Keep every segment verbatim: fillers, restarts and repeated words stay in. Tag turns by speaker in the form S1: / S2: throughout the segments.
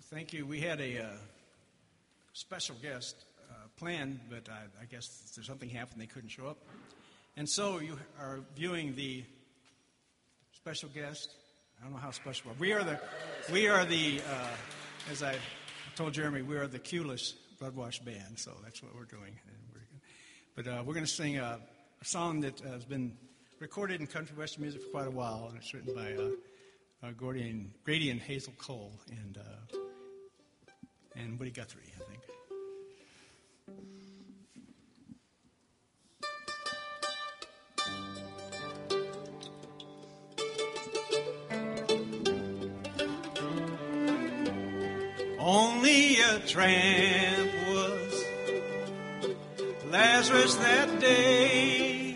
S1: Thank you. We had a uh, special guest uh, planned, but I, I guess there's something happened. They couldn't show up. And so you are viewing the special guest. I don't know how special. We are the, we are the, uh, as I told Jeremy, we are the Q-less Bloodwash Band. So that's what we're doing. But uh, we're going to sing a, a song that uh, has been recorded in country western music for quite a while, and it's written by uh, uh, Grady, and, Grady and Hazel Cole and uh, and Woody Guthrie, I think. Only a tramp was Lazarus that day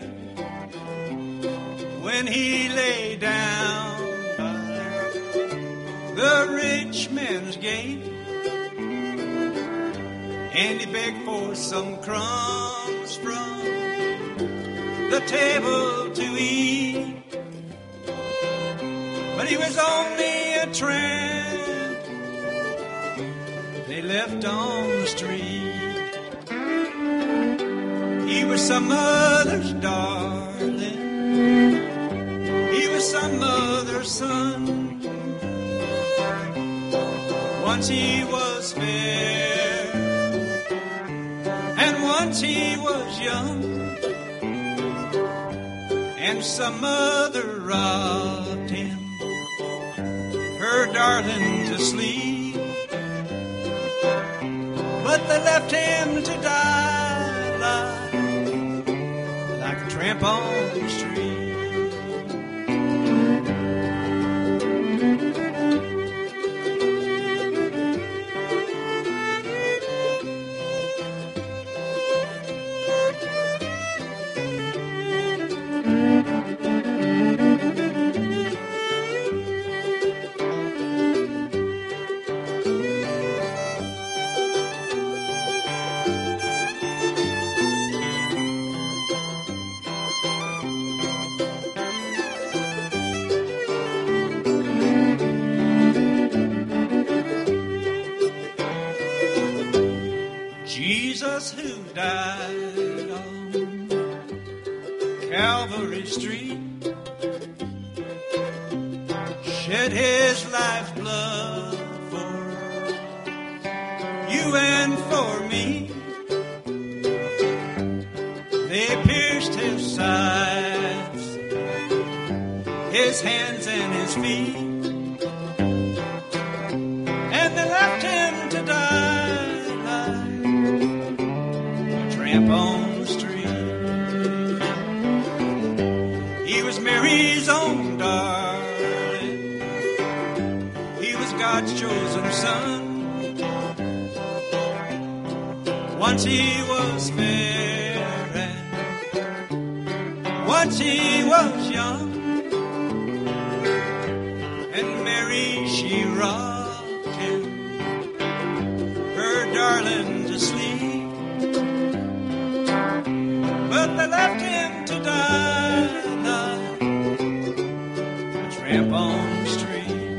S1: when he lay down by the rich man's gate, and he begged for some crumbs from the table to eat. But he was only a tramp they left on the street. He was some mother's darling, he was some mother's son. Once he was fair, and once he was young, and some mother rocked him, her darling, to sleep. But they left him to die like, like a tramp on the street. Jesus, who died on Calvary Street, shed his life's blood for you and for me. They pierced his sides, his hands and his feet, and they left him to die on the street. He was Mary's own darling, he was God's chosen son. Once he was fair, and once he was young, and Mary, she rocked him, her darling, to sleep. But they left him to die like a tramp on the street.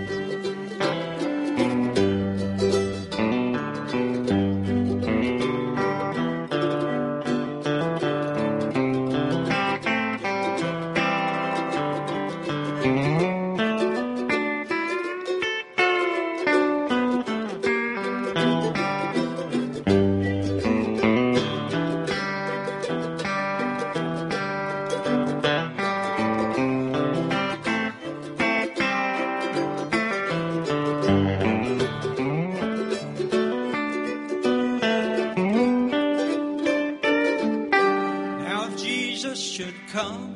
S1: Come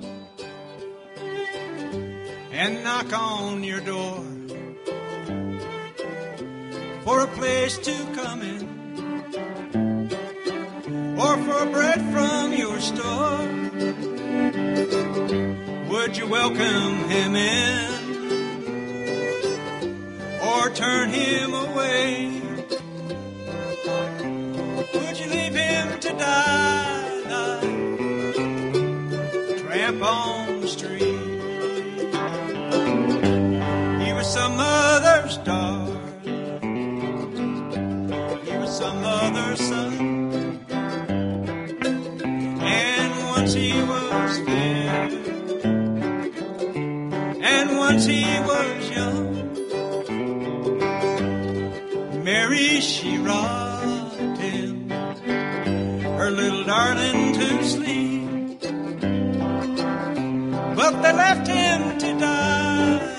S1: and knock on your door for a place to come in, or for bread from your store. Would you welcome him in, or turn him away? Would you leave him to die on the street? He was some mother's darling, her son. And once he was fair, and once he was young, Mary, she rocked him, her little darling, to sleep. But they left him to die